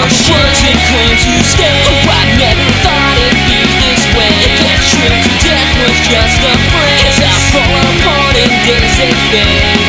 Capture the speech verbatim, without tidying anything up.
Words and claims to stay. Oh, I never thought it'd be this way. Get stripped to death was just a phrase. As I fall apart in days that fade.